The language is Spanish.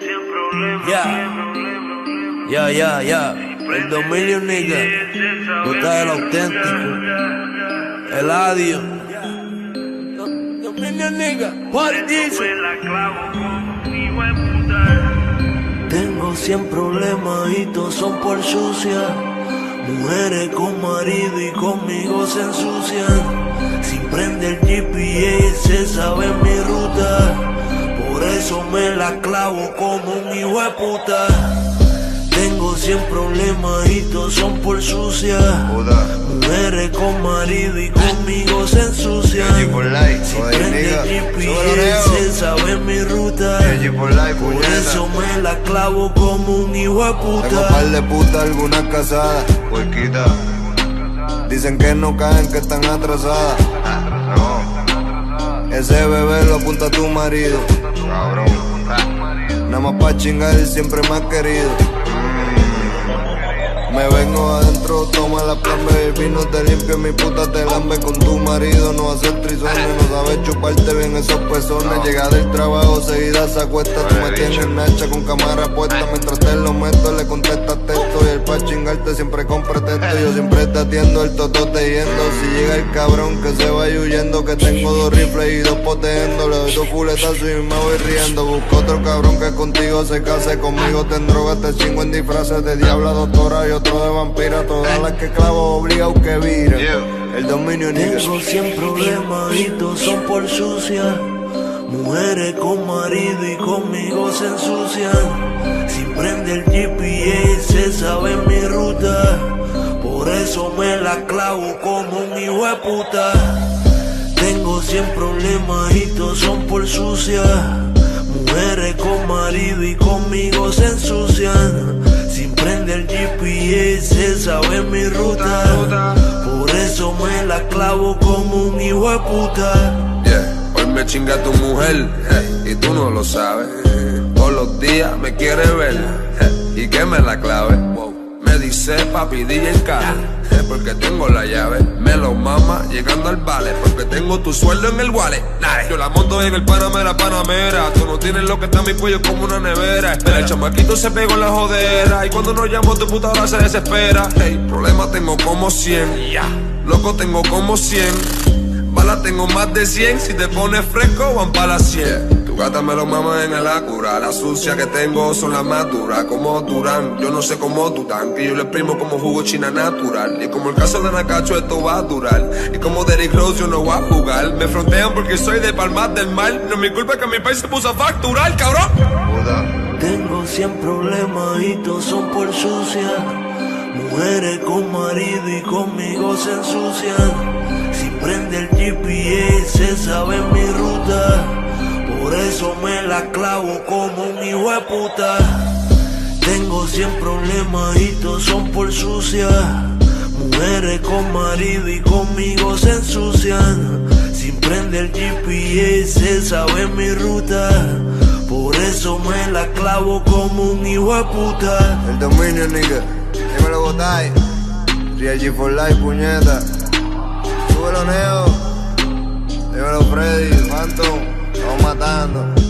Ya. El dominio, nigga. Tú estás el auténtico. Eladio. Dominio, nigga. What it is? Tengo 100 problemas y todos son por sucia. Mujeres con marido y conmigo se ensucian. Si prende el GPS se sabe mi ruta. Por eso me la clavo como un hijo de puta. Tengo 100 problemas y todos son por sucia. Mujeres con marido y conmigo se ensucian. Si prende el GPS sabe mi ruta. Por eso me la clavo como un hijo de puta. Tengo par de putas, algunas casadas, puerquita. Dicen que no caen, que están atrasadas. Ese bebé lo apunta a tu marido. Nada más pa' chingar, siempre más querido. Me vengo adentro, toma la plan, baby, no te limpio, mi puta te lambe con tu marido. No hacer trizones, no sabes chuparte bien esos pezones. Llega del trabajo, seguida se acuesta, tú me tienes nacha con cámara puesta. Mientras te lo meto, le contestas texto y él pa' chingarte siempre con pretexto. Yo siempre te atiendo, el totote yendo. Si llega el cabrón que se vaya huyendo, que tengo 2 rifles y 2 protegiendo. Le doy 2 culetazos y me voy riendo. Busco otro cabrón que contigo se case, conmigo te endrogas, te chingo en disfraces de diabla, doctora y otro de vampira. Todas las que clavo obligado que viren. El dominio, nigga. Tengo 100 problemas y todos son por sucia. Mujeres con marido y conmigo se ensucian. Si prende el GPS sabe mi ruta. Por eso me la clavo como un hijo de puta. Tengo 100 problemas y todos son por sucia. Mujeres con marido y conmigo se ensucian. Sin prende el GPS sabe mi ruta. Por eso me la clavo como un hijo de puta. Hoy me chinga tu mujer, y tú no lo sabes. Todos los días me quiere ver, y que me la clave. Me dice papi DJ Khaled, porque tengo la llave. Me lo mama llegando al vale, porque tengo tu sueldo en el wallet. Yo la monto en el Panamera, Panamera. Tú no tienes lo que está en mi cuello como una nevera. Espera, el chamaquito se pegó en la jodera, y cuando no llamo tu puta hora se desespera. Hey, problema tengo como 100, loco tengo como 100. Balas tengo más de 100, si te pones fresco van pa' las 100. Tu gata me lo mama en el Acura. La sucia que tengo son las más duras, como Durán. Yo no sé cómo tú tan, que yo le exprimo como jugo china natural. Y como el caso de Nakacho esto va a durar. Y como Derrick Rose yo no voy a jugar. Me frontean porque soy de Palmas del Mar. No es mi culpa que mi país se puso a facturar, cabrón. Tengo 100 problemas y todos son por sucia. Mujeres con marido y conmigo se ensucian. Si prende el GPS sabe mi ruta. Por eso me la clavo como un hijo de puta. Tengo 100 problemas y todos son por sucia. Mujeres con marido y conmigo se ensucian. Si prende el GPS sabe mi ruta. Por eso me la clavo como un hijo de puta. El dominio, nigga. Dímelo, Botay. Real G for life, puñeta. Súbelo, Neo. Dímelo, Freddy, Phantom. Estamos matando.